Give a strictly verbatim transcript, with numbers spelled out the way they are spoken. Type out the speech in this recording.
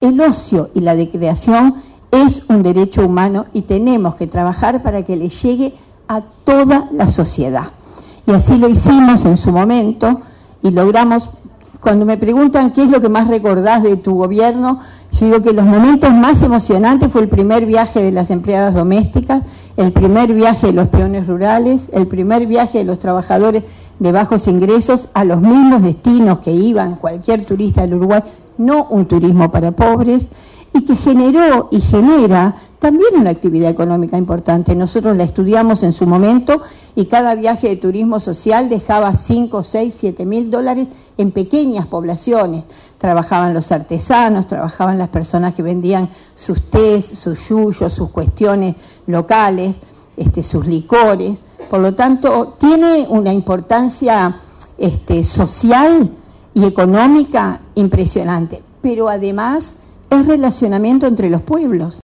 El ocio y la recreación es un derecho humano y tenemos que trabajar para que le llegue a toda la sociedad. Y así lo hicimos en su momento y logramos. Cuando me preguntan qué es lo que más recordás de tu gobierno, yo digo que los momentos más emocionantes fue el primer viaje de las empleadas domésticas, el primer viaje de los peones rurales, el primer viaje de los trabajadores de bajos ingresos a los mismos destinos que iban cualquier turista del Uruguay, no un turismo para pobres, y que generó y genera también una actividad económica importante. Nosotros la estudiamos en su momento y cada viaje de turismo social dejaba cinco, seis, siete mil dólares en pequeñas poblaciones. Trabajaban los artesanos, trabajaban las personas que vendían sus tés, sus yuyos, sus cuestiones locales, este, sus licores. Por lo tanto, tiene una importancia este, social y económica impresionante, pero además es relacionamiento entre los pueblos.